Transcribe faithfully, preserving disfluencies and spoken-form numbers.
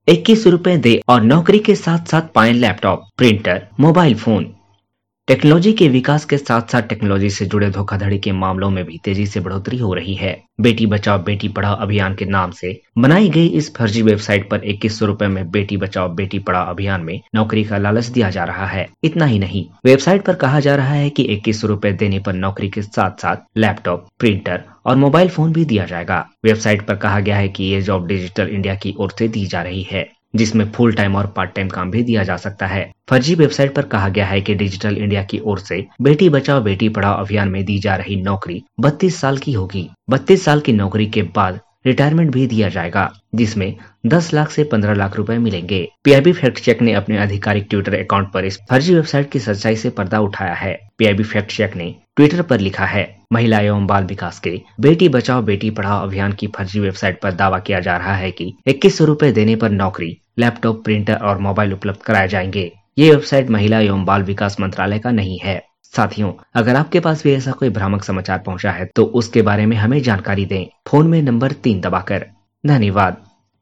इक्कीस रुपए दे और नौकरी के साथ साथ पाएं laptop, printer, mobile phone. Technology के विकास के साथ साथ टेक्नोलॉजी से जुड़े धोखाधड़ी के मामलों में भी तेजी से बढ़ोतरी हो रही है। बेटी बचाओ बेटी पढ़ाओ अभियान के नाम से बनाई गई इस फर्जी वेबसाइट पर इक्कीस सौ रुपए में बेटी बचाओ बेटी पढ़ाओ अभियान में नौकरी का लालच दिया जा रहा है। इतना ही नहीं, वेबसाइट पर कहा जा रहा है कि इक्कीस सौ रुपए देने पर नौकरी के साथ साथ लैपटॉप, प्रिंटर और मोबाइल फोन भी दिया जाएगा। वेबसाइट पर कहा गया है कि ये जॉब डिजिटल इंडिया की ओर से दी जा रही है, जिसमें फुल टाइम और पार्ट टाइम काम भी दिया जा सकता है। फर्जी वेबसाइट पर कहा गया है कि डिजिटल इंडिया की ओर से बेटी बचाओ बेटी पढ़ाओ अभियान में दी जा रही नौकरी बत्तीस साल की होगी। बत्तीस साल की नौकरी के बाद रिटायरमेंट भी दिया जाएगा, जिसमें दस लाख से पंद्रह लाख रुपए मिलेंगे। पीआईबी फैक्ट चेक ने अपने आधिकारिक ट्विटर अकाउंट पर इस फर्जी वेबसाइट की सच्चाई से पर्दा उठाया है। पीआईबी फैक्ट चेक ने ट्विटर पर लिखा है, महिला एवं बाल विकास के बेटी बचाओ बेटी पढ़ाओ अभियान की फर्जी वेबसाइट पर दावा किया जा रहा है कि इक्कीस सौ रुपए देने पर नौकरी, लैपटॉप, प्रिंटर और मोबाइल उपलब्ध कराए जाएंगे। ये वेबसाइट महिला एवं बाल विकास मंत्रालय का नहीं है। साथियों, अगर आपके पास भी ऐसा कोई भ्रामक समाचार पहुंचा है तो उसके बारे में हमें जानकारी दें, फोन में नंबर तीन दबाकर। धन्यवाद।